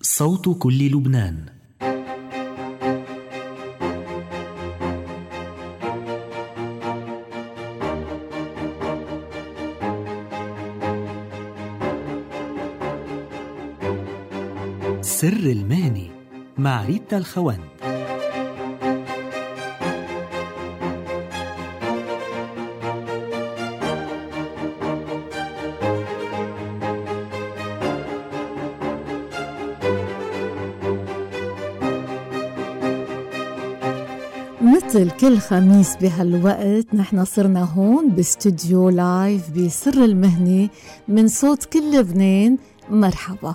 صوت كل لبنان. سر المهنة مع ريتا الخوند. مثل كل خميس بهالوقت نحن صرنا هون باستوديو لايف بسر المهنة من صوت كل لبنان. مرحبا.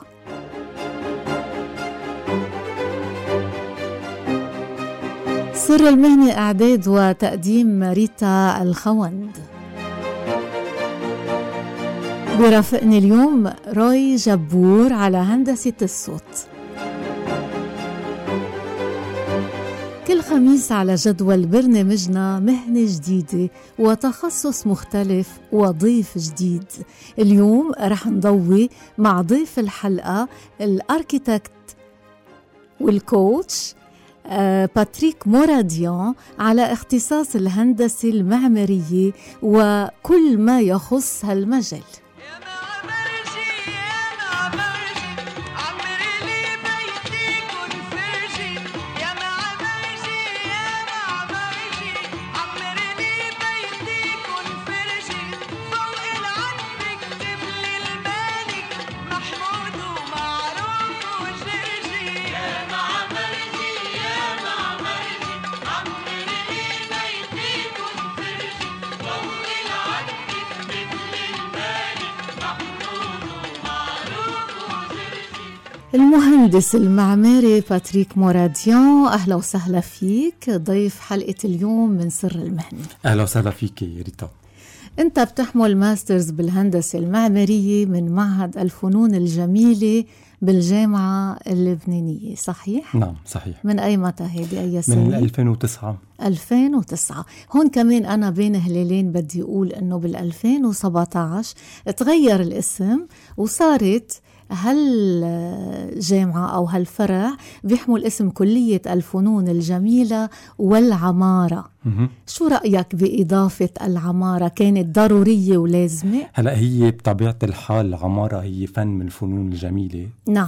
سر المهنة إعداد وتقديم ريتا الخوند. برافقني اليوم روي جبور على هندسة الصوت. كل خميس على جدول برنامجنا مهنة جديدة وتخصص مختلف وضيف جديد. اليوم رح نضوي مع ضيف الحلقة الاركيتكت والكوتش باتريك موراديان على اختصاص الهندسة المعمارية وكل ما يخص هالمجال. المهندس المعماري باتريك موراديان، أهلا وسهلا فيك ضيف حلقة اليوم من سر المهنة. أهلا وسهلا فيك ريتا. أنت بتحمل ماسترز بالهندسة المعمارية من معهد الفنون الجميلة بالجامعة اللبنانية، صحيح؟ نعم صحيح. من أي متى هيدي؟ أي سنة؟ من 2009. 2009. هون كمان أنا بين هلالين بدي أقول أنه بال2017 تغير الاسم وصارت هالجامعة أو هالفرع بيحمل اسم كلية الفنون الجميلة والعمارة. شو رأيك بإضافة العمارة؟ كانت ضرورية ولازمة؟ هلأ هي بطبيعة الحال العمارة هي فن من الفنون الجميلة. نعم.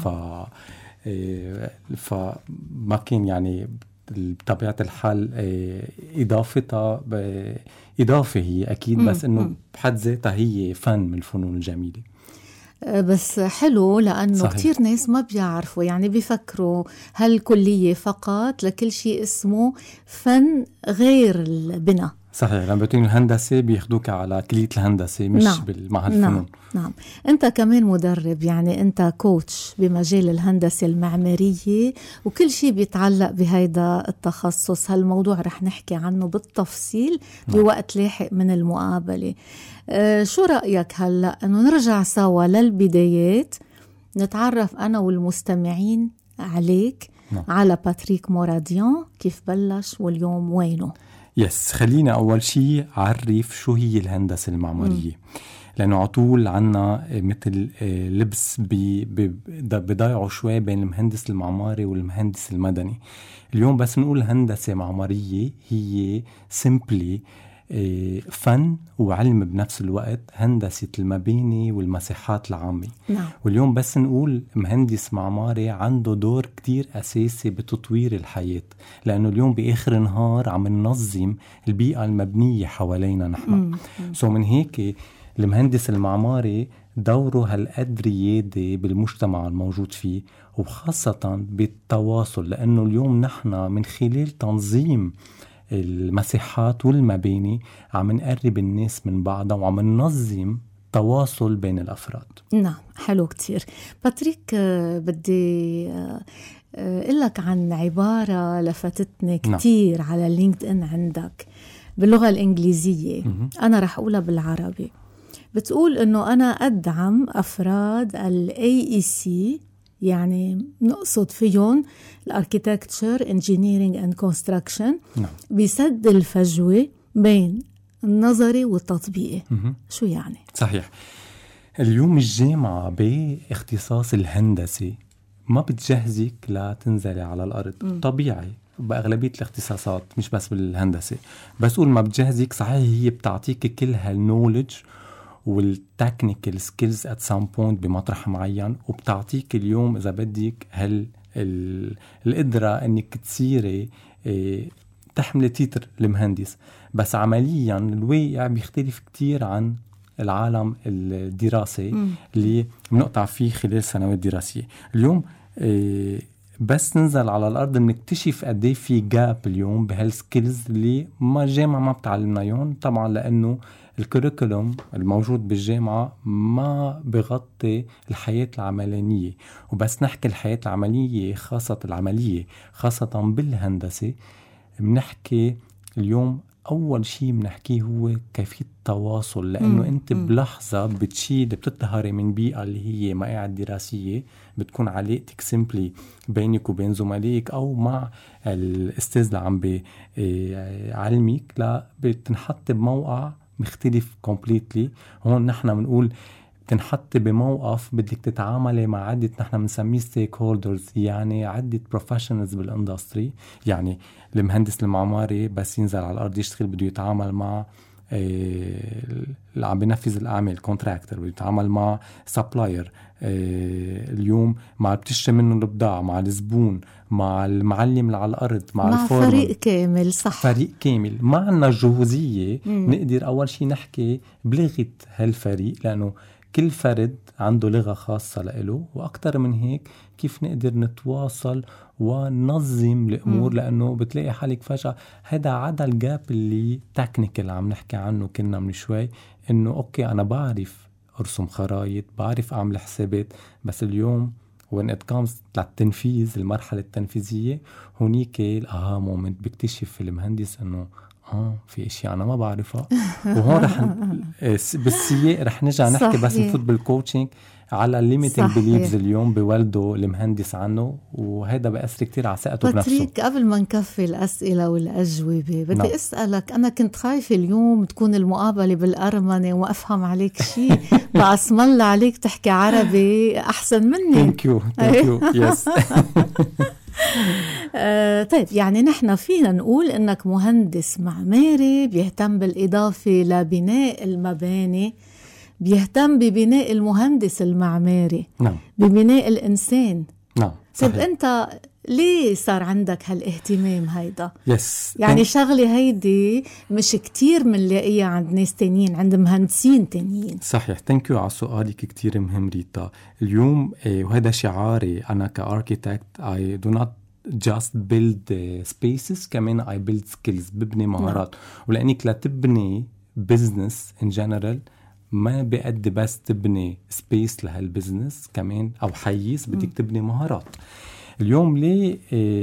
فما كان يعني بطبيعة الحال إضافتها إضافة هي أكيد، بس إنه بحد ذاتها هي فن من الفنون الجميلة. بس حلو لأنه صحيح. كتير ناس ما بيعرفوا، يعني بيفكروا هالكلية فقط لكل شيء اسمه فن غير البناء. صحيح. لما بتقول الهندسة بياخدوك على كلية الهندسة مش نعم. بالمعهد الفنون. نعم. أنت كمان مدرب، يعني أنت كوتش بمجال الهندسة المعمارية وكل شيء بيتعلق بهيدا التخصص. هالموضوع رح نحكي عنه بالتفصيل بوقت لاحق من المقابلة. شو رأيك هلأ أنه نرجع سوا للبدايات، نتعرف أنا والمستمعين عليك. على باتريك موراديان، كيف بلش واليوم وينه؟ خلينا أول شيء عرف شو هي الهندسة المعمارية، لأنه عطول عنا مثل لبس بضيعوا شوي بين المهندس المعماري والمهندس المدني. اليوم بس نقول هندسة معمارية هي سيمبلي فن وعلم بنفس الوقت، هندسة المباني والمساحات العامة. نعم. واليوم بس نقول مهندس معماري عنده دور كتير أساسي بتطوير الحياة، لأنه اليوم بآخر النهار عم ننظم البيئة المبنية حوالينا نحن. من هيك المهندس المعماري دوره هالقد ريادي بالمجتمع الموجود فيه، وخاصة بالتواصل، لأنه اليوم نحن من خلال تنظيم المساحات والمباني عم نقرب الناس من بعضها وعم ننظم تواصل بين الأفراد. نعم، حلو كتير. باتريك، بدي أقولك عن عبارة لفتتني كتير على لينكد إن عندك باللغة الإنجليزية. أنا رح أقولها بالعربي. بتقول إنه أنا أدعم أفراد ال AEC، يعني نقصد فيهم الاركيتكتشر انجينيرينج اند كونستراكشن، بسد الفجوة بين النظري والتطبيقي. شو يعني؟ صحيح. اليوم الجامعة باختصاص الهندسة ما بتجهزك لتنزلي على الأرض. طبيعي بأغلبية الاختصاصات مش بس بالهندسة، بس قول ما بتجهزك صحيح، هي بتعطيك كل هالنولج والتكنيكال سكيلز at some point بمطرح معين، وبتعطيك اليوم إذا بدك القدرة أنك تصيري تحمل تيتر المهندس. بس عمليا الواقع بيختلف كتير عن العالم الدراسي اللي بنقطع فيه خلال سنوات دراسية. اليوم بس ننزل على الأرض بنكتشف قديه في جاب اليوم بهالسكيلز اللي ما الجامعة ما بتعلمنا يون، طبعا لأنه الكوريكولوم الموجود بالجامعة ما بغطي الحياة العملية. وبس نحكي الحياة العملية خاصة بالهندسة، بنحكي اليوم أول شيء بنحكيه هو كيفية التواصل، لأنه أنت بلحظة بتطهري من بيئة اللي هي مقاعد دراسية، بتكون علاقتك سيمبلي بينك وبين زملائك أو مع الأستاذ اللي عم بعلمك، لا بتنحط بموقع مختلف كومبليتلي. هون نحن بنقول تنحط بموقف بدك تتعاملي مع عدة نحن بنسميه ستيك هولدرز، يعني عدة بروفيشنالز بالاندستري. يعني المهندس المعماري بس ينزل على الأرض يشتغل بده يتعامل مع اللي عم بينفذ الأعمال كونتراكتور، بده يتعامل مع سبلاير، اليوم مع بتشتري منه البضاعة، مع الزبون، مع المعلم اللي على الأرض، مع فريق كامل. صح، فريق كامل. ما عنا جهوزية نقدر أول شيء نحكي بلغة هالفريق، لأنه كل فرد عنده لغة خاصة له، وأكتر من هيك كيف نقدر نتواصل وننظم الأمور. لأنه بتلاقي حالك فجأة هذا عدا الجاب اللي تكنيكال عم نحكي عنه كنا من شوي، إنه أوكي أنا بعرف أرسم خرايط، بعرف أعمل حسابات، بس اليوم when it comes للتنفيذ، المرحلة التنفيذية، هونيك الأها مومنت بيكتشف المهندس إنه في اشياء انا ما بعرفها. وهون رح بالسياق رح نرجع نحكي بس نفوت بالكوتشنج على الليميتنج بيليفز اليوم بولده المهندس عنه، وهذا بيأثر كتير على ثقته بنفسه. باتريك، قبل ما نكفي الأسئلة والأجوبة بدي أسألك، أنا كنت خايفة اليوم تكون المقابلة بالأرمني وما أفهم عليك شيء، بأسم الله عليك تحكي عربي أحسن مني. Thank you. Yes. طيب، يعني نحن فينا نقول إنك مهندس معماري بيهتم بالإضافة لبناء المباني، بيهتم ببناء المهندس المعماري. نعم. ببناء الإنسان. نعم. طيب أنت ليه صار عندك هالاهتمام هيدا؟ يعني شغلة هيدي مش كتير منلاقيها عند ناس تانيين، عند مهندسين تانيين. صحيح. Thank you على سؤالك كتير مهم ريتا. اليوم وهذا شعاري أنا كأركيتكت، I do not just build spaces، كمان I build skills، ببني مهارات. ولأنك لا تبني business in general ما بقد بس تبني space لهالبزنس كمان أو حيز، بدك تبني مهارات. اليوم ليه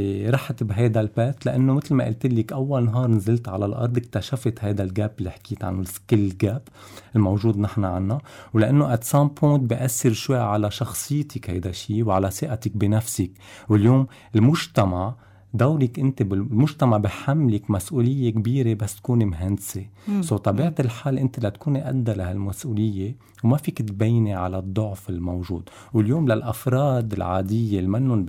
رحت بهذا البات؟ لأنه مثل ما قلت لك أول نهار نزلت على الأرض اكتشفت هذا الجاب اللي حكيت عنه، السكيل جاب الموجود نحن عنا. ولأنه at some point بأثر شوي على شخصيتك هذا الشيء وعلى ثقتك بنفسك. واليوم المجتمع دورك انت بالمجتمع بحملك مسؤولية كبيرة بس تكوني مهندسة. طبيعة الحال انت لا تكوني قد لهالمسؤولية وما فيك تبيني على الضعف الموجود. واليوم للأفراد العادية المنون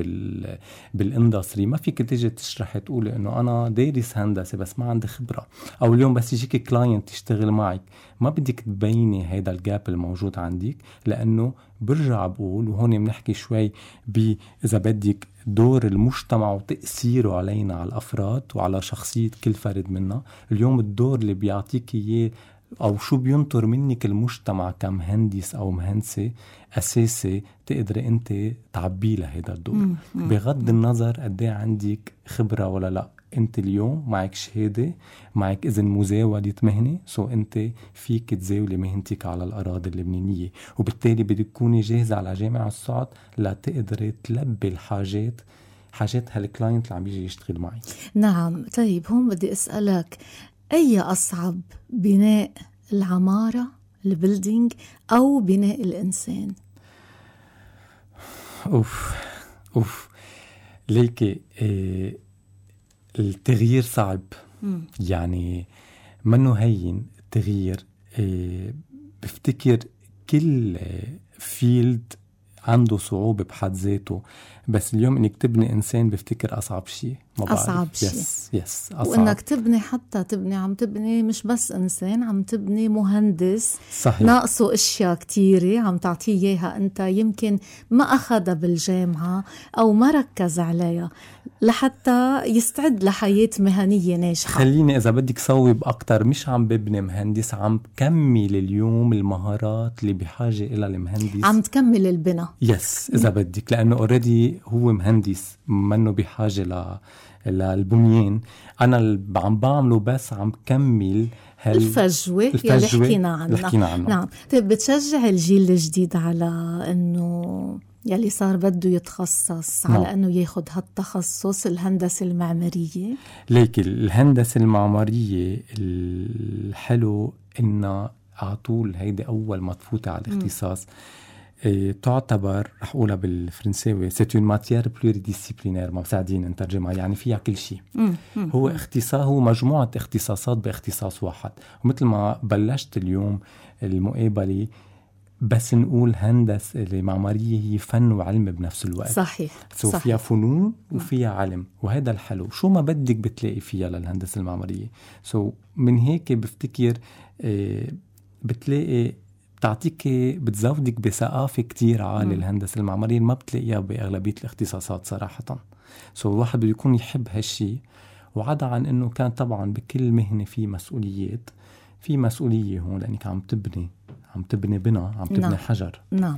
بالاندستري ما فيك تيجي تشرح تقولي انه انا دارس هندسة بس ما عندي خبرة، او اليوم بس يجيك كلاينت يشتغل معك ما بدك تبيني هيدا الجاب الموجود عندك. لأنه برجع بقول، وهون بنحكي شوي إذا بدك دور المجتمع وتأثيره علينا على الأفراد وعلى شخصية كل فرد منا. اليوم الدور اللي بيعطيك إياه أو شو بينطر منك المجتمع كمهندس أو مهندسة أساسي تقدر أنت تعبي له هيدا الدور، بغض النظر قديه عندك خبرة ولا لا. أنت اليوم معك شهادة، معك إذن مزاولة مهنة، أنت فيك تزاولي مهنتك على الأراضي اللبنانية، وبالتالي بدك تكوني جاهزة على جامعة الصعد لا تقدري تلبي حاجات هالكلاينت اللي عم يجي يشتغل معي. نعم. طيب هون بدي أسألك، أي أصعب، بناء العمارة البيلدينج أو بناء الإنسان؟ ليكي التغيير صعب. يعني منه هين التغيير. بفتكر كل فيلد عنده صعوبة بحد ذاته. بس اليوم انك تبني انسان بفتكر اصعب شيء. اصعب شيء. يس أصعب. وانك تبني حتى عم تبني مش بس انسان، عم تبني مهندس. صحيح. ناقصه اشياء كتيرة عم تعطيه اياها انت يمكن ما اخذها بالجامعة او ما ركز عليها لحتى يستعد لحياة مهنية ناجحة. خليني اذا بدك صوب اكتر، مش عم ببني مهندس، عم كمل اليوم المهارات اللي بحاجة الى المهندس. عم تكمل البناء. يس اذا بدك، لانه اوريدي هو مهندس منه بحاجة للبنيان. أنا عم بعمله بس عم كمل الفجوة يلي حكينا عنها. نعم. طيب بتشجع الجيل الجديد على أنه يلي صار بده يتخصص على أنه ياخد هالتخصص الهندسة المعمارية؟ ليك الهندسة المعمارية الحلو إنه عطول هيدي أول ما تفوت على الاختصاص تعتبر، رح أقولها بالفرنساوي، c'est une matière pluridisciplinaire، ما بساعدين نترجمها، يعني فيها كل شيء. هو اختصاص، هو مجموعة اختصاصات باختصاص واحد. ومثل ما بلشت اليوم المقابلة بس نقول هندسة المعمارية هي فن وعلم بنفس الوقت. صحيح. صحيح. فيها فنون وفيها علم، وهذا الحلو. شو ما بدك بتلاقي فيها للهندسة المعمارية. من هيك بفتكر بتلاقي بتعطيك، بتزودك بثقافة كتير عالية الهندسة المعمارية ما بتلاقيها بأغلبية الاختصاصات صراحة. الواحد بده يكون يحب هالشي، وعدا عن انه كان طبعا بكل مهنة في مسؤوليات، في مسؤولية هون لأنك عم تبني بنا، عم تبني نعم. حجر. نعم.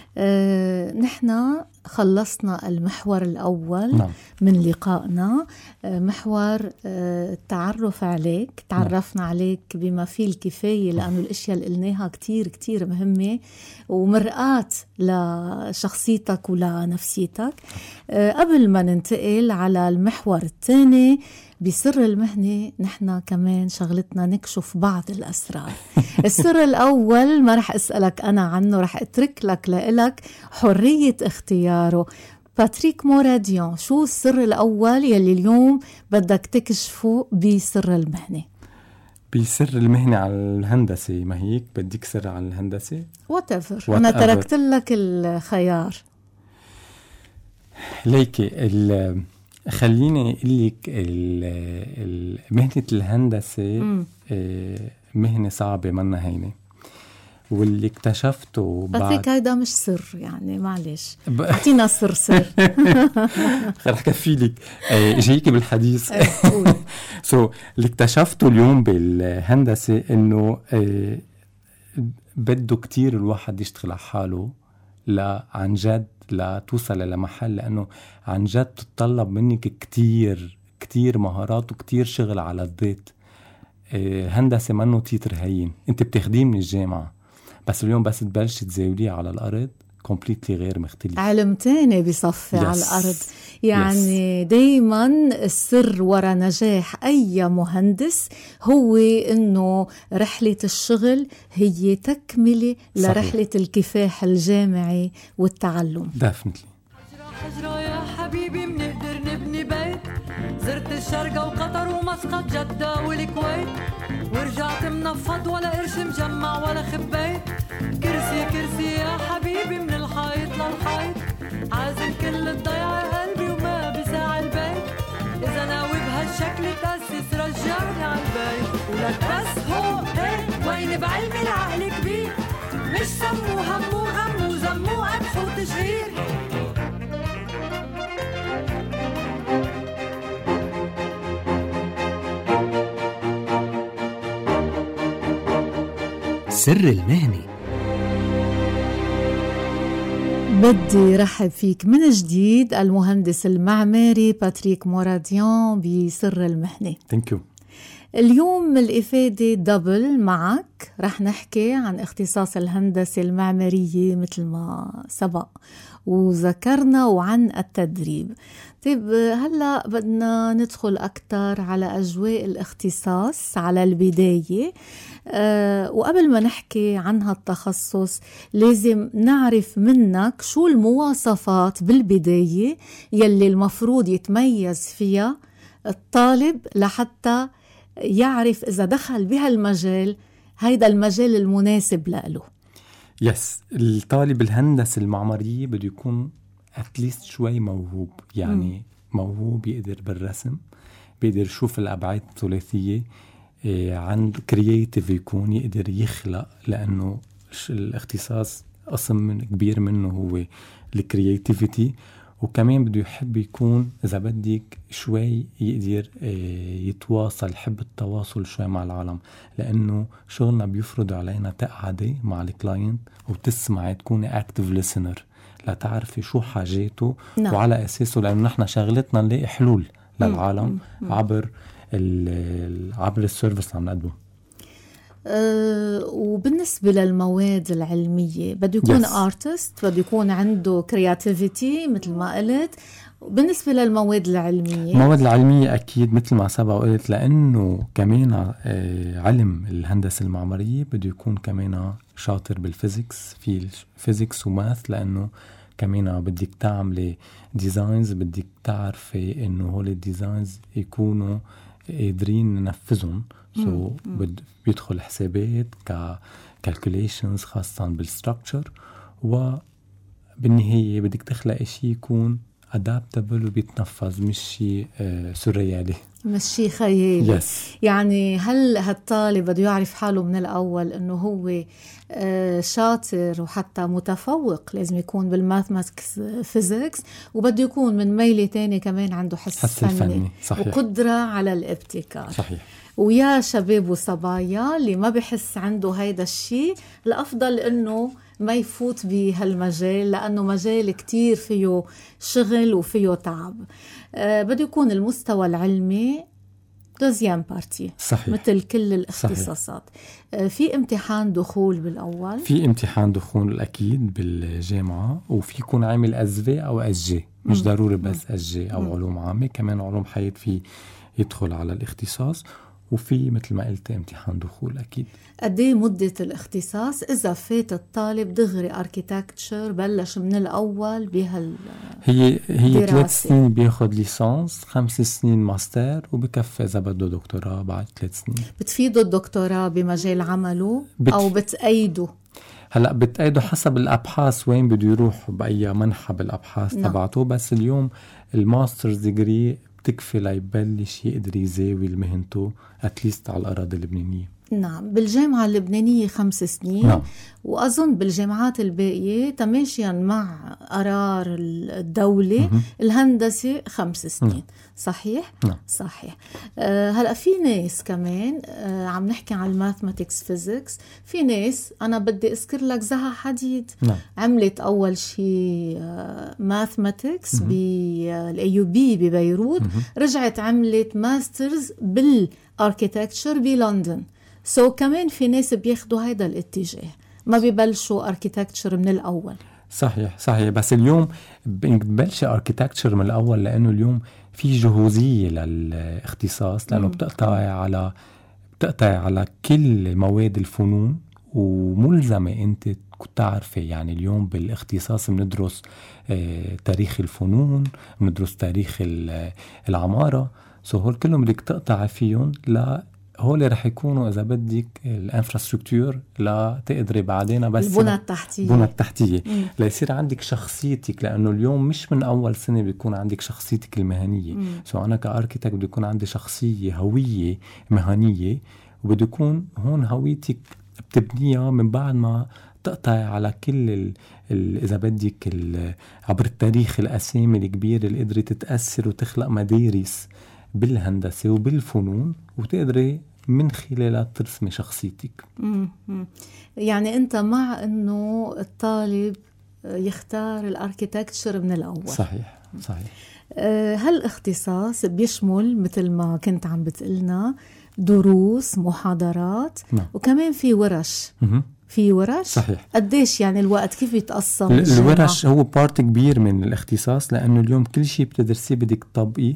نحن خلصنا المحور الأول. نعم. من لقائنا، محور التعرف عليك. تعرفنا نعم. عليك بما فيه الكفاية، لأنه الأشياء اللي قلناها كتير كتير مهمة ومرآة لشخصيتك ولنفسيتك. قبل ما ننتقل على المحور الثاني بسر المهنة، نحن كمان شغلتنا نكشف بعض الأسرار. السر الأول ما رح أسألك أنا عنه، رح أترك لك حرية اختياره. باتريك موراديان، شو السر الأول يلي اليوم بدك تكشفه بسر المهنة؟ بسر المهنة على الهندسة، ما هيك بدك سر على الهندسة؟ whatever. أنا تركت لك الخيار. ليكي خليني أقول لك مهنة الهندسة مهنة صعبة منا هينة، واللي اكتشفته بعد هيدا مش سر، يعني معلش اعطينا سر. رح كفي لك جايك بالحديث. اللي اكتشفته اليوم بالهندسة انه بده كتير الواحد يشتغل على حاله عن جد لا توصل لمحل، لأنه عن جد تتطلب منك كتير مهارات وكتير شغل على الذات. هندسة منه تيتر هين، انت بتاخديه من الجامعة، بس اليوم بس تبلش تزاوليه على الأرض كومبليتلي غير مختلف. علم تاني بصفي على الأرض. يعني دايما السر وراء نجاح أي مهندس هو إنه رحلة الشغل هي تكملة لرحلة الكفاح الجامعي والتعلم. دافنتلي. حجرة يا حبيبي منقدر نبني بيت، زرت الشرقة وقطر ومسقط جدة والكويت، ورجعت منفض ولا قرش مجمع ولا خبيت. كرسي يا حبيبي من الحيط للحيط، عازم كل الضيعة قلبي وما بساع البيت. إذا ناوي بهالشكل تأسس رجعني عالبيت، ولك بس هو هيك وين بعلمي العقل كبير، مش سمو همو غمو زمو قدح وتشهير. سر المهنة. بدي رحب فيك من جديد المهندس المعماري باتريك موراديان بسر المهنة. Thank you. اليوم الإفادة دبل معك، رح نحكي عن اختصاص الهندسة المعمارية مثل ما سبق وذكرنا، وعن التدريب. طيب هلأ بدنا ندخل أكتر على أجواء الاختصاص على البداية. وقبل ما نحكي عن هالتخصص لازم نعرف منك شو المواصفات بالبداية يلي المفروض يتميز فيها الطالب لحتى يعرف إذا دخل بهالمجال هيدا المجال المناسب له. يس، الطالب الهندسة المعمارية بده يكون اتليست شوي موهوب، يعني موهوب، يقدر بالرسم، بيقدر يشوف الأبعاد الثلاثية، عنده كرياتيف، يكون يقدر يخلق، لأنه الاختصاص قسم كبير منه هو الكرياتيفيتي. وكمان بده يحب يكون إذا بدك شوي يقدر يتواصل، يحب التواصل شوي مع العالم، لأنه شغلنا بيفرض علينا تقعدي مع الكلاينت وتسمعي، تكوني اكتيف ليسنر لتعرفي شو حاجاته. نعم. وعلى أساسه، لأنه نحن شغلتنا نلاقي حلول للعالم عبر السيرفيس اللي عم نقدمه. وبالنسبة للمواد العلمية بده يكون artist، بده يكون عنده creativity مثل ما قلت. بالنسبة للمواد العلمية، المواد العلمية أكيد مثل ما سبق وقلت، لأنه كمان علم الهندسة المعمارية بده يكون كمان شاطر بالفيزيكس، في فيزيكس وماث، لأنه كمان بدك تعملي ديزاينز، بدك تعرفي إنه هول الديزاينز يكونوا قادرين ننفذهم. بيدخل حسابات كالكوليشنز خاصة بالستركتشر، وبالنهاية بدك تخلق شيء يكون adaptable وبيتنفذ، مش شيء سوريالي، مش شيء خيالي. yes. يعني هل هالطالب بده يعرف حاله من الأول أنه هو شاطر وحتى متفوق، لازم يكون بالماثماتكس فيزيكس، وبده يكون من ميلة تاني كمان عنده حس فني وقدرة على الابتكار. صحيح. ويا شباب وصبايا اللي ما بحس عنده هيدا الشيء، الأفضل أنه ما يفوت بهالمجال، لأنه مجال كتير فيه شغل وفيه تعب. بده يكون المستوى العلمي دوزيام بارتي، صحيح. مثل كل الاختصاصات. في امتحان دخول بالأول، في امتحان دخول أكيد بالجامعة، وفي يكون عامل أزفي أو أسجي، مش ضروري بس أسجي أو علوم عامة، كمان علوم حياة في يدخل على الاختصاص، وفي مثل ما قلت امتحان دخول أكيد. قديه مدة الاختصاص إذا فات الطالب دغري أركيتكتشر بلش من الأول هي 3 سنين بياخد ليسانس، 5 سنين ماستر، وبكفي إذا بده دكتوراه بعد 3 سنين. بتفيده الدكتوراه بمجال عمله أو بتأيده؟ هلأ بتأيده حسب الأبحاث وين بده يروح بأي منحة بالأبحاث تبعته، بس اليوم الماسترز ديجري بتكفي ليبلش يقدر يزاوي مهنته أتليست على الأراضي اللبنانية. نعم، بالجامعة اللبنانية 5 سنين. نعم. وأظن بالجامعات الباقية تماشيا مع قرار الدولة الهندسة 5 سنين. صحيح؟ نعم. صحيح. هلأ في ناس كمان عم نحكي عن الماثماتكس فيزيكس، في ناس أنا بدي أذكر لك زها حديد. نعم. عملت أول شيء ماثماتكس بالAUB ببيروت، رجعت عملت ماسترز بالاركيتكتشر بلندن. كمان في ناس بياخدوا هيدا الاتجاه، ما بيبلشوا اركيتكتشر من الأول. صحيح. بس اليوم ببلش اركيتكتشر من الأول، لأنه اليوم في جهوزية للاختصاص، لأنه بتقطع على كل مواد الفنون، وملزمة أنت تعرفي. يعني اليوم بالاختصاص بندرس تاريخ الفنون، بندرس تاريخ العمارة، هول كلهم بدك تقطع فيهم. هول رح يكونوا إذا بدك الانفراستركتور لا تقدري بعدين، بس البنى التحتية ليصير عندك شخصيتك، لأنه اليوم مش من أول سنة بيكون عندك شخصيتك المهنية. أنا كأركيتكت بده يكون عندي شخصية، هوية مهنية، وبده يكون هون هويتك بتبنيها من بعد ما تقطع على كل إذا بدك عبر التاريخ الأسامي الكبيرة اللي قدرت تتأثر وتخلق مدارس بالهندسة وبالفنون، وتقدري من خلالها ترسمي شخصيتك. يعني أنت مع أنه الطالب يختار الاركيتكتشر من الأول؟ صحيح. هالاختصاص بيشمل مثل ما كنت عم بتقلنا دروس، محاضرات. نعم. وكمان في ورش. في ورش؟ صحيح. قديش يعني الوقت كيف يتقسم؟ الورش هو بارت كبير من الاختصاص، لأنه اليوم كل شيء بتدرسيه بدك تطبقيه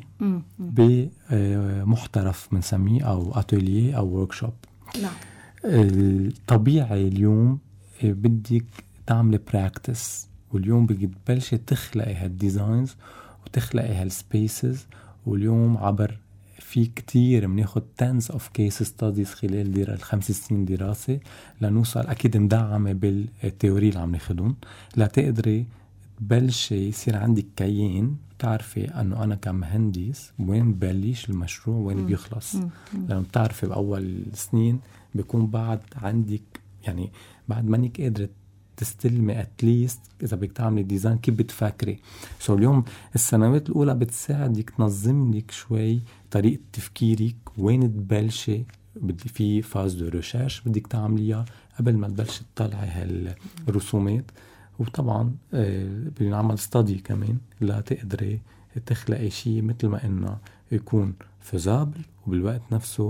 بمحترف بنسميه أو أتوليه أو وركشوب. نعم. الطبيعي اليوم بدك تعمل براكتس، واليوم بدك تبلشي تخلقي هالديزاينز وتخلقي هالسبيسز، واليوم عبر في كتير مناخد tens of case studies خلال 5 سنين دراسة لنوصل أكيد مدعمة بالتيوري اللي عم ناخدون لتقدري تبلشي يصير عندك كيان بتعرفي أنه أنا كمهندس وين ببلش المشروع وين بيخلص. لأنه بتعرفي بأول سنين بيكون بعد عندك يعني بعد مانك قادرة تستلمي اتليست إذا بدك تعملي ديزاين كيف بتفكري. اليوم السنوات الأولى بتساعدك تنظم لك شوي طريقة تفكيرك وين تبلشي. بدي في فاز دو ريشيرش بدك تعمليها قبل ما تبلشي تطلعي هالرسومات. وطبعا بنعمل ستادي كمان لا تقدري تخلقي شيء مثل ما إنه يكون فيزابل وبالوقت نفسه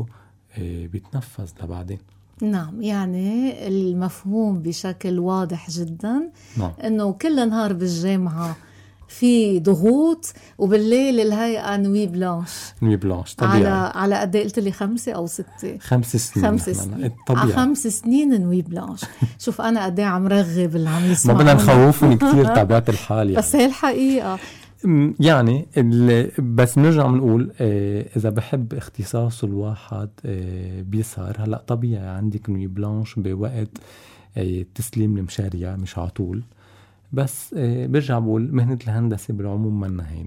بيتنفذ لبعدين. نعم، يعني المفهوم بشكل واضح جدا. نعم. انه كل نهار بالجامعة في ضغوط وبالليل الهيئة نوي بلانش طبيعي. على قد ايه قلت لي 5 أو 6 5 سنين 5 سنين طبيعي. 5 سنين نوي بلانش. شوف أنا قد ايه عم رغب اللي عم يسمع. ما بدنا نخوفني كتير تابعت الحال يعني. بس هي الحقيقة يعني بس نرجع منقول إذا بحب اختصاص الواحد بيسهر. هلأ طبيعي عندك نوي بلانش بوقت تسليم المشاريع مش عطول. بس برجع بقول مهنة الهندسة بالعموم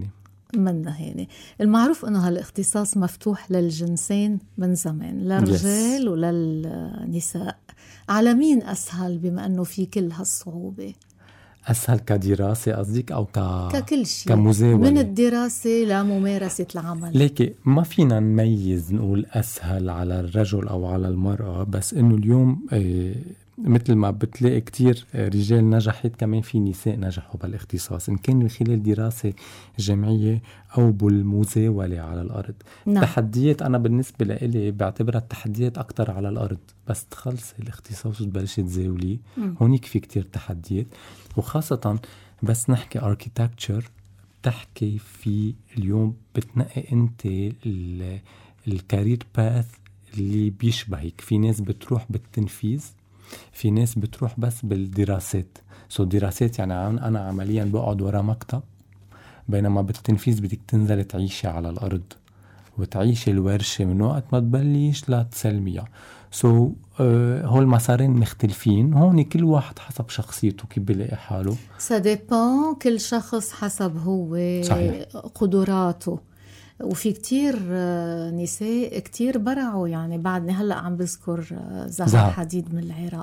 منا هينة. المعروف انه هالاختصاص مفتوح للجنسين من زمان، للرجال وللنساء. على مين أسهل بما أنه في كل هالصعوبة؟ أسهل كدراسة قصدك أو ككل شيء كمزاولة من الدراسة لممارسة العمل؟ ليكي ما فينا نميز نقول أسهل على الرجل أو على المرأة. بس إنه اليوم مثل ما بتلاقي كتير رجال نجحت كمان في نساء نجحوا بالاختصاص إن كان من خلال دراسة جامعية أو بالمزاولة على الأرض. نعم. تحديات أنا بالنسبة لي بعتبرها التحديات أكتر على الأرض. بس تخلصي الاختصاص وتبلشي تزاولي هونيك في كتير تحديات. وخاصة بس نحكي architecture بتحكي في اليوم بتنقي أنت الكارير باث اللي بيشبهك. في ناس بتروح بالتنفيذ، في ناس بتروح بس بالدراسات. دراسات يعني أنا عمليا بقعد ورا مكتب، بينما بالتنفيذ بدك تنزل تعيشي على الأرض وتعيشي الورشة من وقت ما تبلش لا تسلميها. هول مسارين مختلفين. هون كل واحد حسب شخصيته كيف بيلاقي حاله. Ça dépend كل شخص حسب هو صحيح. قدراته. وفي كتير نساء كتير برعوا يعني بعدني هلأ عم بذكر زهر حديد من العراق.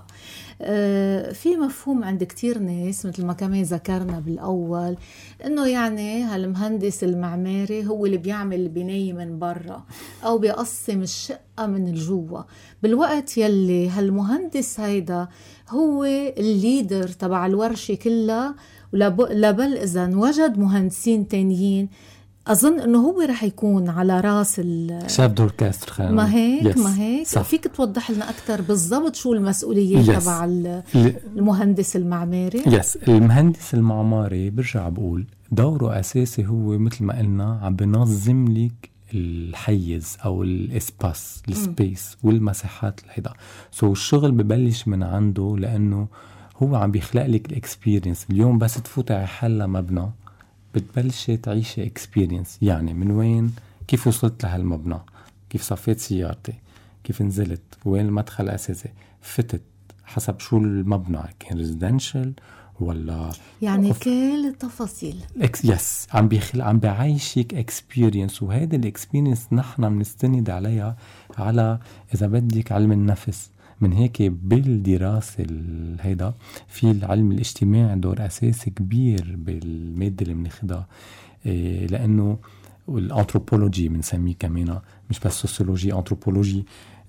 في مفهوم عند كتير ناس مثل ما كمان ذكرنا بالأول إنه يعني هالمهندس المعماري هو اللي بيعمل البناية من برا أو بيقسم الشقة من الجوا، بالوقت يلي هالمهندس هيدا هو الليدر تبع الورشة كلها. لبل إذن وجد مهندسين تانيين أظن أنه هو رح يكون على رأس شاف دور كاستر. ما هيك ما هيك صح. فيك توضح لنا أكتر بالضبط شو المسؤولية تبع المهندس المعماري؟ المهندس المعماري برجع بقول دوره أساسي هو مثل ما قلنا عم بنظم لك الحيز أو الإسباس السبيس والمساحات الهيدا. الشغل ببلش من عنده لأنه هو عم بيخلق لك الإكسبيرينس. اليوم بس تفوت على حل مبنى بتبلشي تعيشي اكسبيرينس. يعني من وين كيف وصلت لهالمبنى، كيف صفيت سيارتي، كيف نزلت، وين المدخل الأساسي، فتت حسب شو المبنى كان ريزيدنشال ولا يعني كل التفاصيل. يس عم بعيشك اكسبيرينس. وهذا الاكسبيرينس نحن بنستند عليها على إذا بدك علم النفس. من هيك بالدراسة هيدا في العلم الاجتماعي دور أساسي كبير بالمادة اللي بناخدها. لأنه الأنثروبولوجي بنسميه كمان مش بس سوسيولوجي، أنثروبولوجي.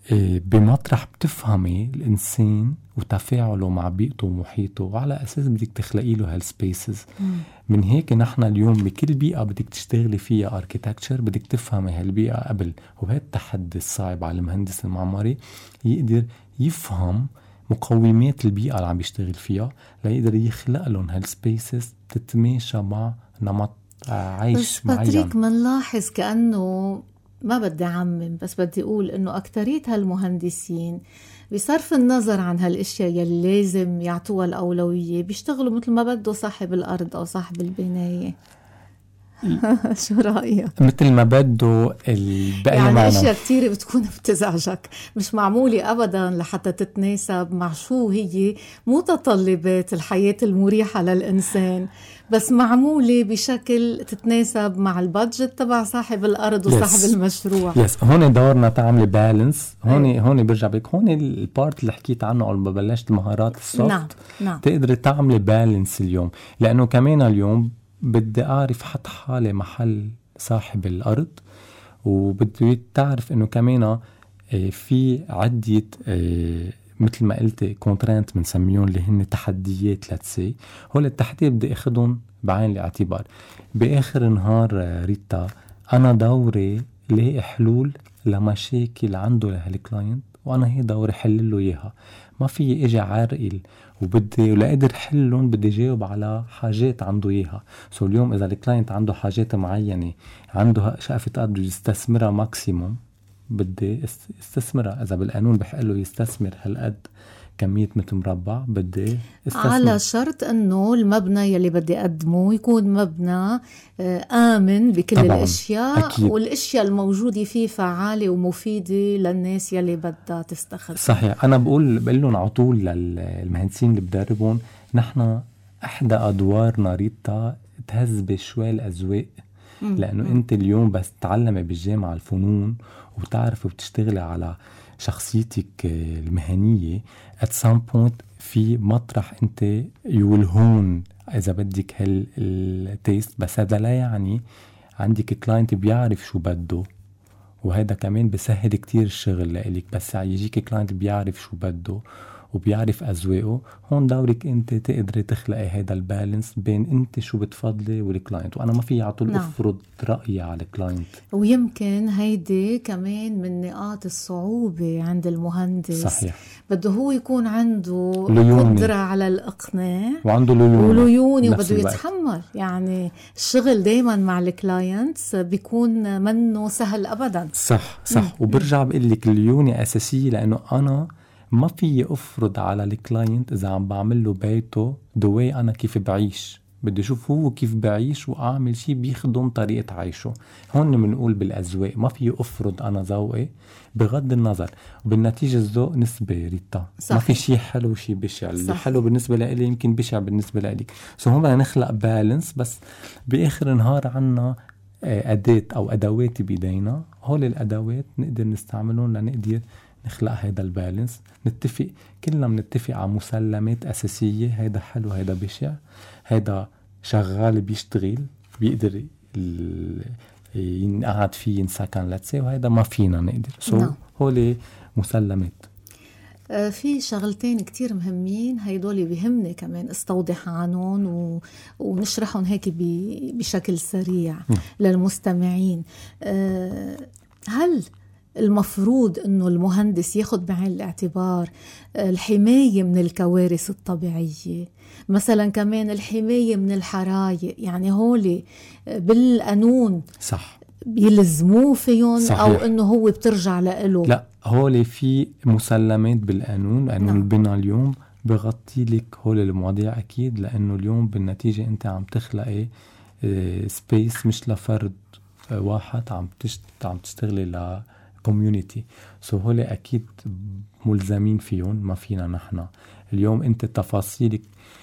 بمطرح بتفهمي الإنسان وتفاعله مع بيئته ومحيطه وعلى أساس بدك تخلقي له هالسبيسز. من هيك نحن اليوم بكل بيئة بدك تشتغلي فيها architecture بدك تفهمي هالبيئة قبل. وهذا التحدي الصعب على المهندس المعماري يقدر يفهم مقومات البيئة اللي عم يشتغل فيها ليقدر يخلق لهم هالسبيسز تتماشى مع نمط عيش معين. بس باتريك منلاحظ كأنه ما بدي أعمم بس بدي أقول إنه أكترية هالمهندسين بصرف النظر عن هالاشياء يلي لازم يعطوها الأولوية بيشتغلوا مثل ما بده صاحب الأرض أو صاحب البناية. شو رأيك؟ مثل ما بده بأي يعني معنى. أشياء كتيرة بتكون بتزعجك، مش معمولة أبدا لحتى تتناسب مع شو هي متطلبات الحياة المريحة للإنسان، بس معمولة بشكل تتناسب مع البادجت تبع صاحب الأرض وصاحب المشروع. هون دورنا تعمل بالانس. هون برجع بك، هون البارت اللي حكيت عنه أول ما بلشت مهارات السوفت. نعم. تقدر تعمل بالانس اليوم، لأنه كمان اليوم بدي أعرف حط حالي محل صاحب الأرض، وبدي تعرف إنه كمان في عدة مثل ما قلت كونترانت بنسميهم اللي هن تحديات. لتسي هول التحديات بدي أخدهم بعين الاعتبار. بآخر نهار ريتا أنا دوري لاقي حلول لمشاكل عنده لهالكلاينت، وأنا هي دوري حل له إياها. ما في إجي عارقل وبدي ولا قدر حلهم، بدي جاوب على حاجات عنده إياها. اليوم إذا الكلاينت عنده حاجات معينة، عنده شقفة أرض يستثمرها ماكسيموم، بدي استثمرها. إذا بالقانون بحق له يستثمر هالقد كمية متر مربع، بدي استثمر، على شرط أنه المبنى يلي بدي أقدمه يكون مبنى آمن بكل طبعاً. الأشياء أكيد. والأشياء الموجودة فيه فعالة ومفيدة للناس يلي بدها تستخدم. صحيح. أنا بقول لهم على طول للمهندسين اللي بدربهم، نحن إحدى أدوارنا ريتا تهذب شوي الأذواق. لأنه أنت اليوم بس تعلمي بالجامعة الفنون وتعرفي وبتشتغلي على شخصيتك المهنية، at some point في مطرح أنت يولهون إذا بدك هالتيست. بس هذا لا يعني عندك كلاينت بيعرف شو بده، وهذا كمان بسهل كتير الشغل لإلك. بس يجيك كلاينت بيعرف شو بده وبيعرف أذواقه، هون دورك أنت تقدري تخلقي هذا البالانس بين أنت شو بتفضلي والكلاينت. وأنا ما في عطول أفرض رأيي على الكلاينت. ويمكن هيدي كمان من نقاط الصعوبة عند المهندس. صحيح. بده هو يكون عنده ليوني. قدرة على الإقناع وعنده ليوني وبده يتحمل. يعني الشغل دايما مع الكلاينتس بيكون منه سهل أبدا. صح. وبرجع بقول لك الليوني أساسية، لأنه أنا ما في أفرض على الكلاينت إذا عم بعمل له بيته دوي أنا كيف بعيش. بدي أشوف هو كيف بعيش وأعمل شيء بيخدم طريقة عيشه. هون بنقول بالأذواق ما في أفرض أنا ذوقي بغض النظر، وبالنتيجة الذوق نسبة ريتا. ما في شيء حلو وشيء بشع. اللي حلو بالنسبة لي يمكن بشع بالنسبة لك. هون بدنا نخلق بالانس. بس بآخر نهار عنا أداة أو أدوات بإيدينا، هول الأدوات نقدر نستعملهم لنقدر نخلق هيدا البالانس. نتفق كلنا بنتفق على مسلمات أساسية، هيدا حلو هيدا بشع، هيدا شغال بيشتغل بيقدر ينقعد فيه ينسكن لتسي، وهيدا ما فينا نقدر. هولي مسلمات. في شغلتين كتير مهمين هيدولي بيهمني كمان استوضح عنهم ونشرحهم هيك بشكل سريع للمستمعين. هل المفروض أنه المهندس ياخد بعين الاعتبار الحماية من الكوارث الطبيعية، مثلا كمان الحماية من الحرايق؟ يعني هولي بالقانون صح بيلزموه فيهم؟ صحيح. أو أنه هو بترجع لإله؟ لا، هولي في مسلمات بالقانون. قانون البناء اليوم بغطي لك هول المواضيع أكيد، لأنه اليوم بالنتيجة أنت عم تخلقي سبيس مش لفرد واحد، عم تشتغلي كوميونيتي. هولي أكيد ملزمين فيهم. ما فينا نحن اليوم أنت تفاصيلك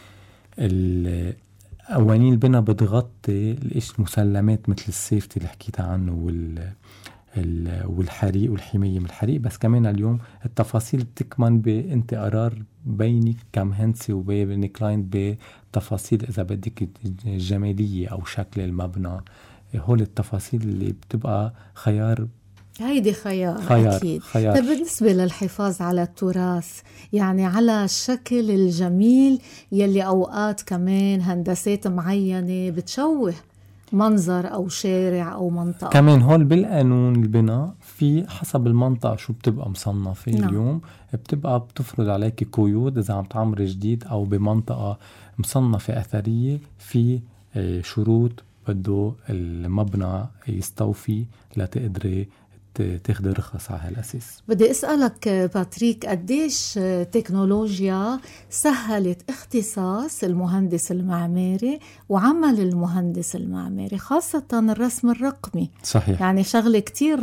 قوانين البناء بتغطي الإيش مسلمات مثل السيفتي اللي حكيت عنه والحريق والحماية من الحريق. بس كمان اليوم التفاصيل بتكمن بأنت قرار بينك كمهندسي وبين كلاينت بتفاصيل إذا بدك الجمالية أو شكل المبنى. هول التفاصيل اللي بتبقى خيار. هيدي خيار أكيد. طيب بالنسبة للحفاظ على التراث، يعني على الشكل الجميل يلي أوقات كمان هندسات معينة بتشوه منظر أو شارع أو منطقة، كمان هول بالقانون البناء في حسب المنطقة شو بتبقى مصنفة. اليوم بتبقى بتفرض عليك قيود إذا عم تعمر جديد أو بمنطقة مصنفة أثرية، في شروط بده المبنى يستوفي لتقدري تاخد رخص على هالأساس. بدي أسألك باتريك، قديش تكنولوجيا سهلت اختصاص المهندس المعماري وعمل المهندس المعماري، خاصة الرسم الرقمي؟ صحيح. يعني شغلة كتير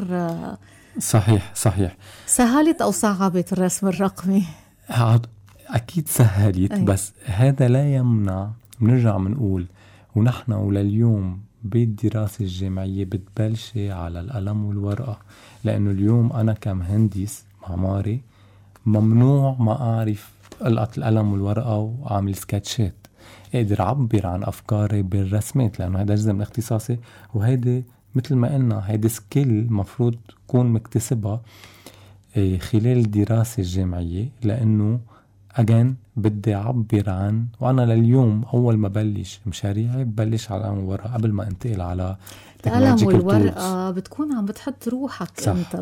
صحيح. سهلت أو صعبت الرسم الرقمي؟ أكيد سهلت. بس هذا لا يمنع، بنرجع منقول ونحن ولليوم بالدراسة الجامعية بتبلشي على القلم والورقة، لأنه اليوم أنا كمهندس معماري ممنوع ما أعرف ألقط القلم والورقة وأعمل سكتشات، أقدر أعبر عن أفكاري بالرسمات، لأنه هذا جزء من اختصاصي، وهيدا مثل ما قلنا هيدا سكيل مفروض كون مكتسبها خلال الدراسة الجامعية، لأنه أجان بدي أعبر عن، وأنا لليوم أول ما بلش مشاريعي ببلش على القلم والورقة قبل ما انتقل على القلم والورقة. بتكون عم بتحط روحك. صح. أنت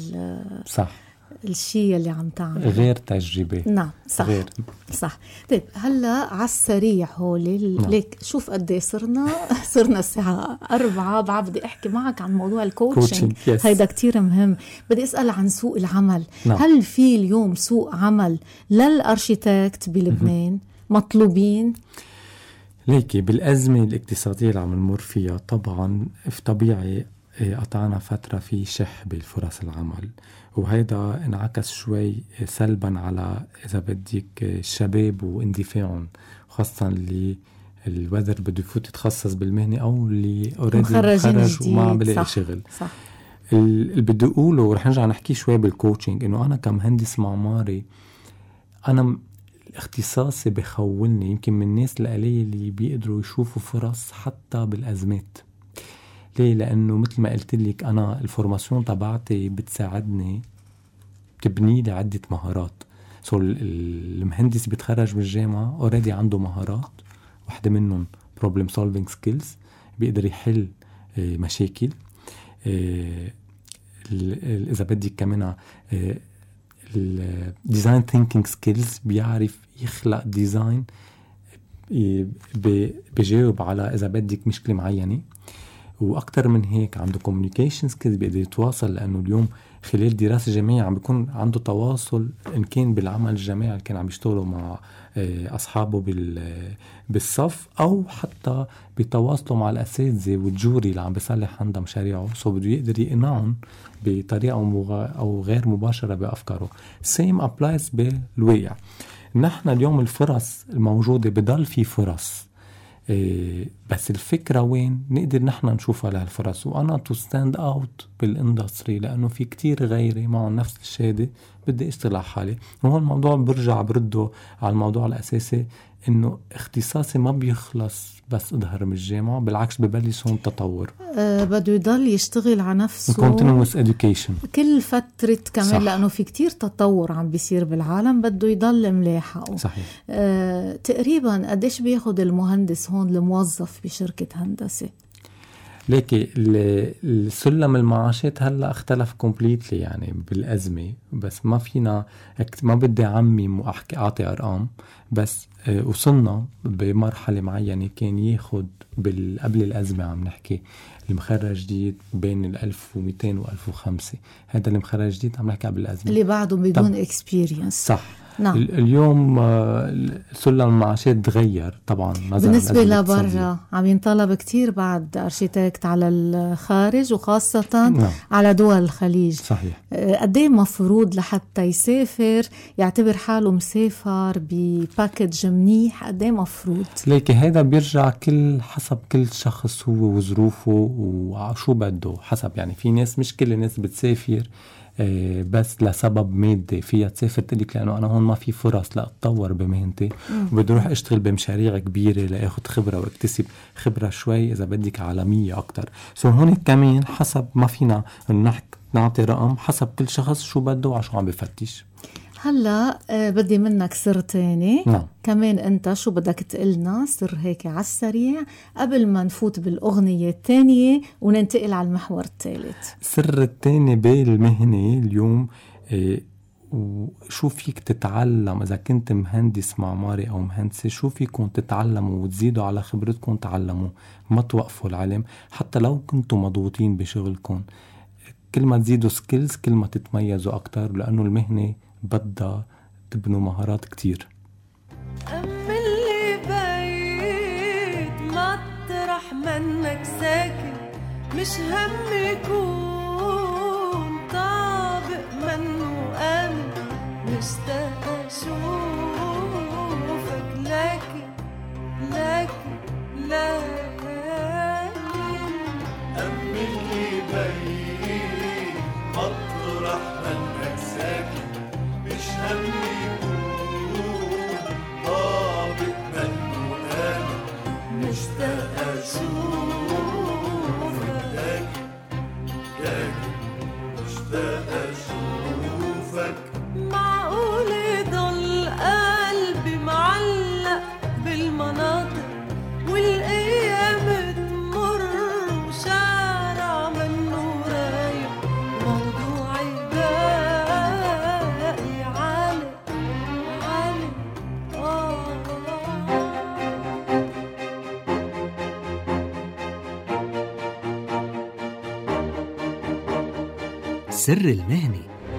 صح الشيء اللي عم تعمل غير تجربة. نعم صح غير. صح. طيب هلا على السريع هولي ليك شوف قد صرنا الساعة 4. بدي احكي معك عن موضوع الكوتشنج. هيدا كتير مهم. بدي اسأل عن سوق العمل. هل في اليوم سوق عمل للأرشيتكت بلبنان مطلوبين؟ ليكي بالأزمة الاقتصادية اللي عم نمر فيها طبعا في طبيعي قطعنا فترة في شح بالفرص العمل، وهيدا انعكس شوي سلبا على إذا بدك الشباب واندفاعهم، خاصة اللي الوذر بده يفوت يتخصص بالمهنة أو اللي خرج وما عم بلاقي شغل. صح. اللي بدي أقوله ورح نرجع نحكي شوي بالكوتشنج، إنه أنا كمهندس معماري أنا اختصاصي بخولني يمكن من الناس القليل اللي بيقدروا يشوفوا فرص حتى بالأزمات. ليه؟ لأنه مثل ما قلت لك أنا الفورماسيون تبعتي بتساعدني تبني لي عدة مهارات. المهندس بيتخرج من الجامعة already عنده مهارات، واحدة منهم problem solving skills، بيقدر يحل مشاكل. إذا بدك كمان design thinking skills، بيعرف يخلق ديزاين بيجاوب على إذا بدك مشكلة معينة. وأكتر من هيك عنده communication skills، بيقدر يتواصل، لأنه اليوم خلال دراسة جامعية عم بيكون عنده تواصل إن كان بالعمل الجامعي كان عم يشتغلوا مع أصحابه بالصف، أو حتى بيتواصلوا مع الأساتذة والجوري اللي عم بيصلح عندها مشاريعه، بده يقدر يقنعهم بطريقة أو غير مباشرة بأفكاره. same applies بالواقع. نحن اليوم الفرص الموجودة بضل في فرص، بس الفكرة وين نقدر نحن نشوفها لهالفرص، وأنا to stand out بالاندستري، لأنه في كتير غيري معهم نفس الشهادة بدي اشتغل على حالي. وهو الموضوع برده على الموضوع الأساسي، إنه اختصاصي ما بيخلص بس أظهر من الجامعة، بالعكس ببلش هون تطور. بده يضل يشتغل على نفسه continuous education كل فترة كمان. صح. لأنه في كتير تطور عم بيصير بالعالم، بده يضل ملاحقه. صحيح. تقريبا قديش بياخد المهندس هون الموظف بشركة هندسة؟ ليكي السلم المعاشات هلا اختلف كومبليتلي يعني بالأزمة، بس ما فينا ما بدي عمي أعطي أرقام، بس وصلنا بمرحلة معينة كان ياخد قبل الأزمة عم نحكي المخرج جديد بين 1200 و 1005. هذا المخرج جديد عم نحكي قبل الأزمة، اللي بعده بدون اكسبيرينس. صح. نعم. اليوم سلم المعاشات تغير طبعا بالنسبة لبرا، عم ينطلب كتير بعد أرشيتكت على الخارج، وخاصة نعم. على دول الخليج. صحيح. قديه مفروض لحتى يسافر يعتبر حاله مسافر بباكج منيح؟ قديه مفروض؟ ليكي هذا بيرجع حسب كل شخص هو وظروفه وشو بده حسب. يعني في ناس، مش كل الناس بتسافر بس لسبب مادي، فيها تسافر تقولك لأنه أنا هون ما في فرص لأتطور بمهنتي، وبدي أروح أشتغل بمشاريع كبيرة لأخذ خبرة واكتسب خبرة شوي إذا بدك عالمية أكتر. هون كمان حسب، ما فينا نعطي رقم، حسب كل شخص شو بده وعشو عم بفتش. هلا بدي منك سر تاني. نعم. كمان انت شو بدك تقلنا سر هيك على السريع قبل ما نفوت بالأغنية الثانية وننتقل على المحور الثالث؟ السر الثاني بالمهنة اليوم شو فيك تتعلم إذا كنت مهندس معماري أو مهندسة، شو فيكم تتعلموا وتزيدوا على خبرتكم، تعلموا، ما توقفوا العلم حتى لو كنتوا مضغوطين بشغلكم. كل ما تزيدوا سكيلز كل ما تتميزوا أكتر، لأنه المهنة بدها تبنوا مهارات كتير. أملي بيت مطرح منك ساكن، مش هم يكون طابق منه آمن، مشتاق أشوفك لكن أملي بيت مطرح منك ساكن، مش هم يكون طابق منه آمن، مشتاق أشوفك لكن مشتاق أشوفك. معقول يضل قلبي معلق بالمناطق والأيام تمر وشارع منه رايق، موضوعي باقي عالق سر المهني.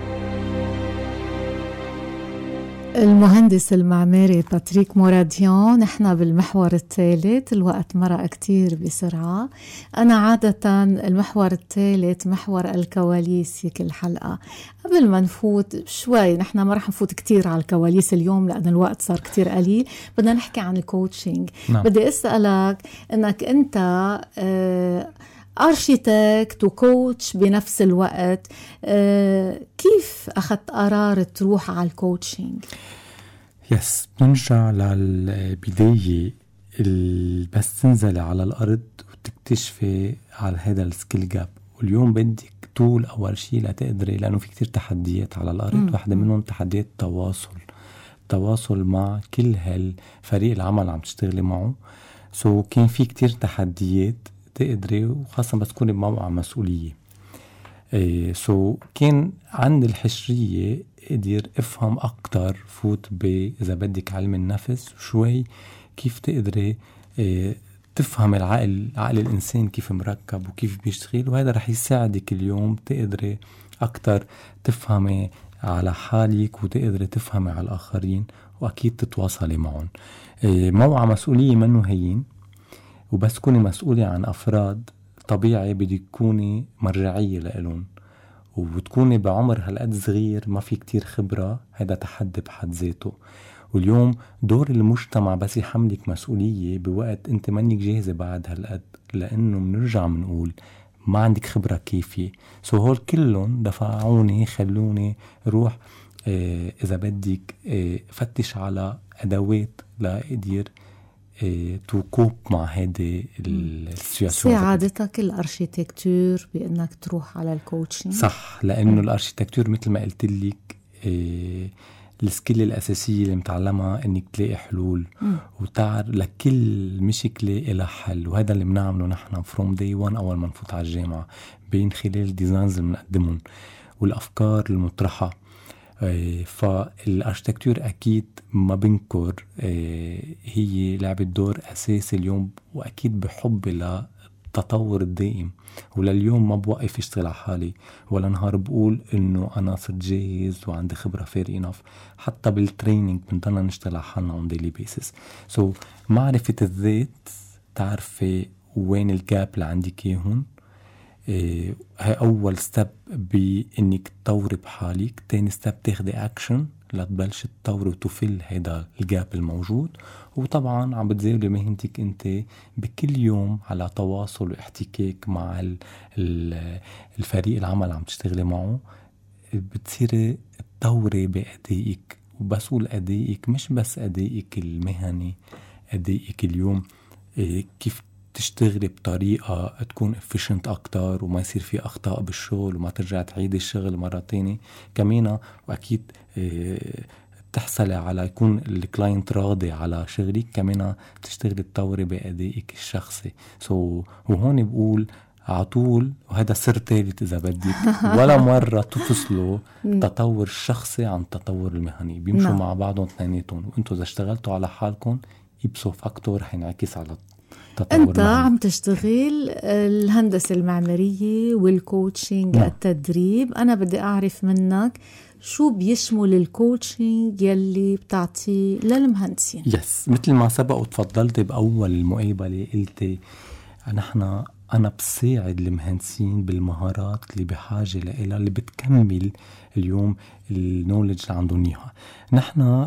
المهندس المعماري باتريك موراديان. نحن بالمحور الثالث، الوقت مرق كتير بسرعة. أنا عادة المحور الثالث محور الكواليس كل حلقة. قبل ما نفوت شوي، نحن ما رح نفوت كتير على الكواليس اليوم لأن الوقت صار كتير قليل، بدنا نحكي عن الكوتشنج. بدي أسألك إنك أنت أرشيتكت وكوتش بنفس الوقت، كيف أخذت قرار تروح على الكوتشنج؟ بنرجع للبداية. بس تنزلي على الأرض وتكتشفي على هذا السكيل جاب، واليوم بدك طول أول شيء لتقدري، لأنه في كتير تحديات على الأرض. واحدة منهم تحديات تواصل مع كل هالفريق العمل عم تشتغلي معه. كان في كتير تحديات تقدري، وخاصة بس تكوني بموقع مسؤولية. كان عند الحشرية قدر افهم اكتر، فوت إذا بدك علم النفس شوي، كيف تقدري تفهم عقل الإنسان كيف مركب وكيف بيشتغل، وهذا رح يساعدك اليوم تقدري أكتر تفهمي على حالك وتقدري تفهمي على الآخرين، وأكيد تتواصلي معهم. موقع مسؤولية منه هين، وبس كوني مسؤولة عن أفراد طبيعي بدك تكوني مرجعية لإلهم، وبتكوني بعمر هالقد صغير ما في كتير خبرة. هذا تحدي بحد ذاته. واليوم دور المجتمع بس يحملك مسؤولية بوقت انت منك جاهزة بعد هالقد، لأنه منرجع منقول ما عندك خبرة كيفية. هول كلهم دفعوني خلوني روح إذا بدك فتش على أدوات لأقدر توكوب مع هذه السياسيون. ساعدتك الارشيتكتور بانك تروح على الكوتشنج؟ صح، لانه الارشيتكتور مثل ما قلت لك السكيل الاساسيه اللي متعلمها انك تلاقي حلول وتعرف لكل مشكله لها حل، وهذا اللي بنعمله نحن فروم داي 1 اول ما نفوت على الجامعه، بين خلال الديزاينز اللي بنقدمهم والافكار المطرحه. فالارشيتكتور اكيد ما بنكر هي لعبت دور اساسي اليوم، واكيد بحب للتطور الدائم. ولليوم ما بوقف اشتغل على حالي ولا نهار بقول انه انا صرت جاهز وعندي خبره فير انف. حتى بالتريننج بنضلنا نشتغل على حالنا اون ديلي بيسس. معرفه الذات، تعرفي وين الجاب اللي عندك اياهم، هاي أول ستيب بإنك تطوري بحالك. تاني ستيب تاخدي أكشن لتبلش تطوري وتفل هيدا الجاب الموجود. وطبعا عم بتزاولي مهنتك انت بكل يوم على تواصل واحتكاك مع الفريق العمل عم تشتغلي معه، بتصيري تطوري بأدائك. وبس أقول أدائك مش بس أدائك المهني، أدائك اليوم كيف تشتغلي بطريقة تكون efficient أكتر وما يصير في أخطاء بالشغل وما ترجع تعيد الشغل مرة تانية كمان. وأكيد تحصلي على يكون الكلاينت راضي على شغلك، كمان تشتغلي تطوري بأدائك الشخصي. وهون بقول عطول، وهذا سر ثالث إذا بدك، ولا مرة تفصلوا تطور الشخصي عن التطور المهني، بيمشوا مع بعضهم اثنيناتهم. وانتوا إذا اشتغلتوا على حالكم يبسوا فاكتور حينعكس على تطور أنت مهني. عم تشتغل الهندسة المعمارية والكوتشنج، نعم. التدريب. أنا بدي أعرف منك شو بيشمل الكوتشنج يلي بتعطيه للمهندسين؟ يس، مثل ما سبق وتفضلت بأول المقابلة قلتي أنا بساعد المهندسين بالمهارات اللي بحاجة لها اللي بتكمل اليوم النولج اللي عندهم إياها. نحن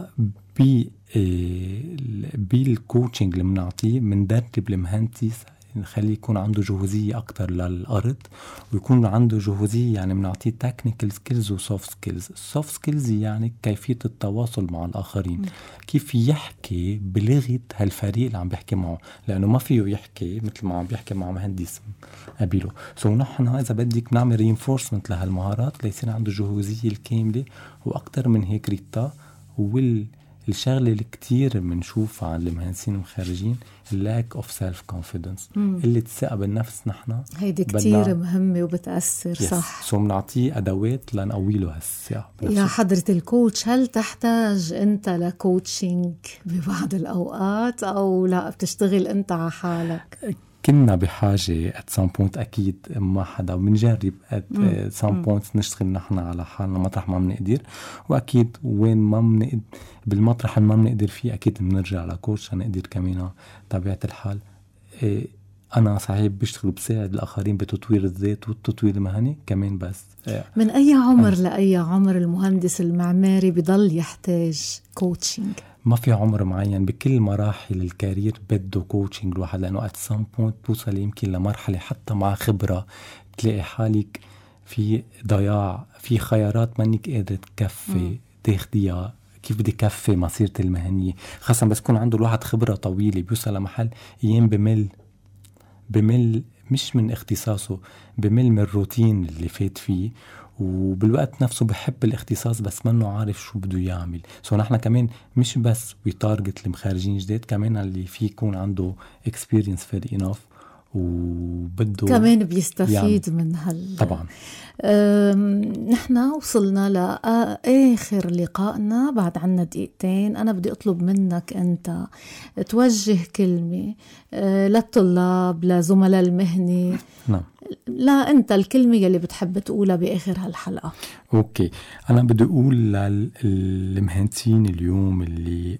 بالكوتشنج اللي بنعطيه بندرب المهندس نخليه يكون عنده جهوزية أكتر للأرض، ويكون عنده جهوزية يعني بنعطيه تكنيكال سكيلز وسوفت سكيلز. السوفت سكيلز يعني كيفية التواصل مع الآخرين، كيف يحكي بلغة هالفريق اللي عم بيحكي معه، لأنه ما فيه يحكي مثل ما عم بيحكي مع مهندس قبيله. نحن إذا بدك نعمل رينفورسمنت لهالمهارات ليصير عنده جهوزية الكاملة. وأكتر من هيك ريتا، الشغلة اللي كتير بنشوفها عند المهندسين المخرجين lack of self confidence، اللي الثقة بالنفس. نحن هيدي كتير مهمة وبتأثر. صح. بنعطيه أدوات لنقوي له هالثقة. يا حضرة الكوتش، هل تحتاج أنت لكوتشنج ببعض الأوقات أو لا بتشتغل أنت على حالك؟ كنا بحاجة at some point أكيد ما حدا، بنجرب at some point نشتغل نحن على حالنا مطرح ما بنقدر، وأكيد وين ما بنقدر بالمطرح اللي ما بنقدر فيه أكيد بنرجع لكوتش نقدر كمان. طبيعة الحال أنا صحيح بشتغل بساعد الآخرين بتطوير الذات والتطوير المهني كمان. بس من أي عمر لأي عمر المهندس المعماري بضل يحتاج كوتشنج؟ ما في عمر معين، بكل مراحل الكارير بده كوتشنج الواحد، لأنه at some point توصل يمكن لمرحلة حتى مع خبرة تلاقي حالك في ضياع، في خيارات منك قادرة تكفي تاخديها. كيف بدي كفي مسيرتي المهنية، خاصة بس يكون عنده الواحد خبرة طويلة، بيوصل لمحل أيام بمل مش من اختصاصه، بمل من الروتين اللي فات فيه، وبالوقت نفسه بحب الاختصاص بس منه عارف شو بده يعمل. نحن كمان مش بس ويتارجت المخرجين جديد، كمان اللي فيه يكون عنده experience fair enough وبده كمان بيستفيد من طبعا. نحن وصلنا لآخر لقائنا، بعد عنا دقيقتين. أنا بدي أطلب منك أنت توجه كلمة للطلاب، لزملاء المهنة. نعم. لا أنت الكلمة يلي بتحب تقولها بآخر هالحلقة. أوكي، أنا بدي أقول للمهندسين اليوم اللي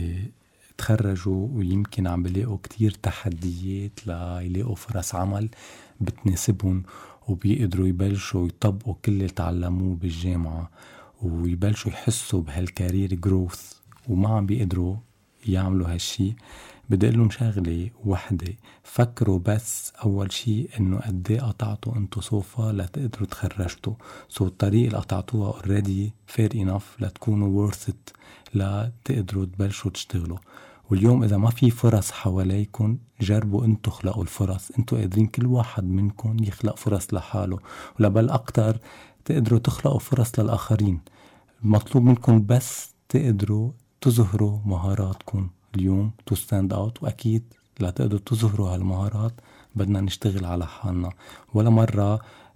تخرجوا ويمكن عم بلاقوا كتير تحديات ليلاقوا فرص عمل بتناسبهم، وبيقدروا يبلشوا يطبقوا كل اللي تعلموه بالجامعة، ويبلشوا يحسوا بهالكارير جروث، وما عم بيقدروا يعملوا هالشي. بدي أقول لهم شغلة واحدة، فكروا بس أول شيء إنه قد إيه قطعتوا أنتوا صوفا لتقدروا تخرجتوا. الطريق اللي قطعتوها already fair enough لتكونوا worth it لتقدروا تبلشوا تشتغلوا. واليوم إذا ما في فرص حواليكم جربوا أنتوا خلقوا الفرص. أنتوا قادرين، كل واحد منكم يخلق فرص لحاله، ولبل أكتر تقدروا تخلقوا فرص للآخرين. المطلوب منكم بس تقدروا تظهروا مهاراتكم اليوم to stand out. وأكيد لا تقدروا تظهروا هالمهارات بدنا نشتغل على حالنا. ولا مرة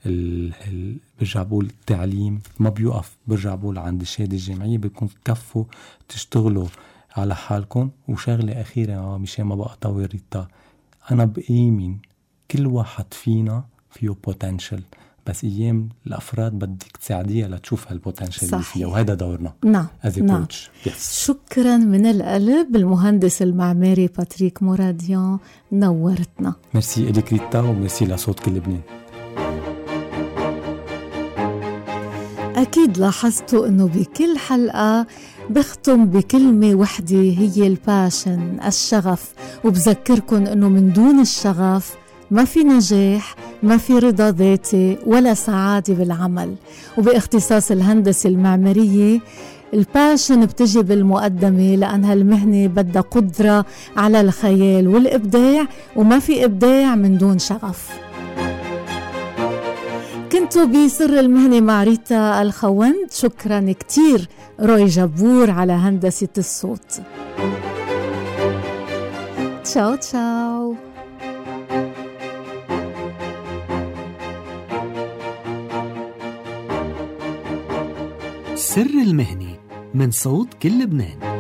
برجع بقول التعليم ما بيوقف، برجع بقول عند الشهادة الجامعية بدكم تكفوا تشتغلوا على حالكم. وشغلة أخيرة مشان ما بقى طويل ريتا، أنا بآمن كل واحد فينا فيه potential، بس أيام الأفراد بدك تساعديها لتشوف هالبوتنشل اللي فيها، وهذا دورنا. نعم. نعم. شكرا من القلب المهندس المعماري باتريك موراديان، نورتنا. ميرسي إليك ريتا، وميرسي لصوت كل لبنان. أكيد لاحظتوا أنه بكل حلقة بختم بكلمة وحدة هي الباشن، الشغف. وبذكركن أنه من دون الشغف ما في نجاح، ما في رضا ذاتي ولا سعادة بالعمل. وباختصاص الهندسة المعمارية الباشن بتجي بالمقدمة، لأن هالمهنة بدها قدرة على الخيال والإبداع، وما في إبداع من دون شغف. كنتوا بسر المهنة مع ريتا الخوند. شكرا كتير روي جبور على هندسة الصوت. تشاو تشاو. سر المهني من صوت كل لبنان.